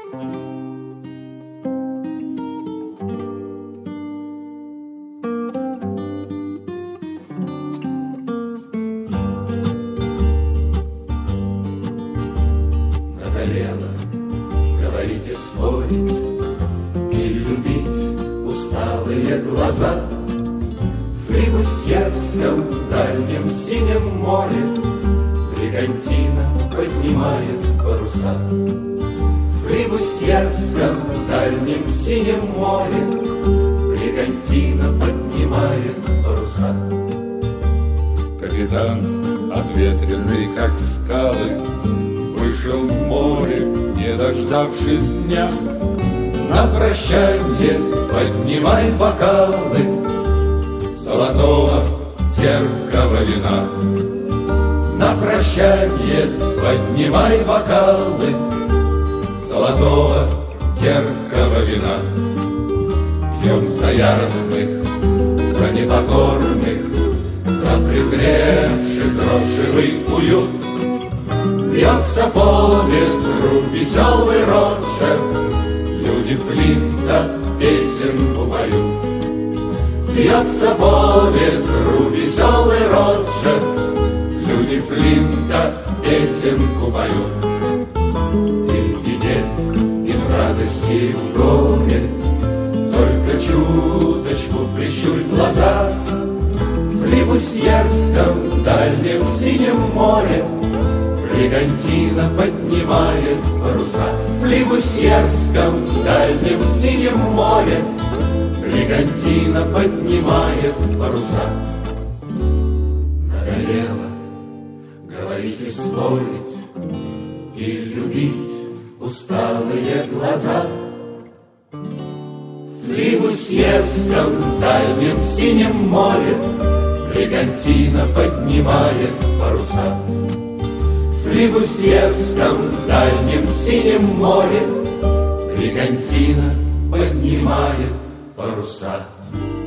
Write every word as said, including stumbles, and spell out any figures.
Надоело говорить и спорить, и любить усталые глаза. В Флибустьерском дальнем синем море бригантина поднимает паруса. В Флибустьерском дальнем синем море бригантина поднимает паруса. Капитан, обветренный как скалы, вышел в море, не дождавшись дня. На прощанье поднимай бокалы золотого терпкого вина. На прощанье поднимай бокалы золотого терпкого вина. Пьем за яростных, за непокорных, за презревший крошевый уют. Вьется по ветру веселый Роджер, люди Флинта песенку поют. Вьется по ветру веселый Роджер, люди Флинта песенку поют. И в беде, и в радости, и в горе только чуточку прищурь глаза. В Флибустьерском дальнем синем море бригантина поднимает паруса. В Флибустьерском дальнем синем море бригантина поднимает паруса. Надоело говорить и спорить, и любить усталые глаза. В Флибустьерском дальнем синем море бригантина поднимает паруса. В Флибустьерском дальнем синем море бригантина поднимает паруса.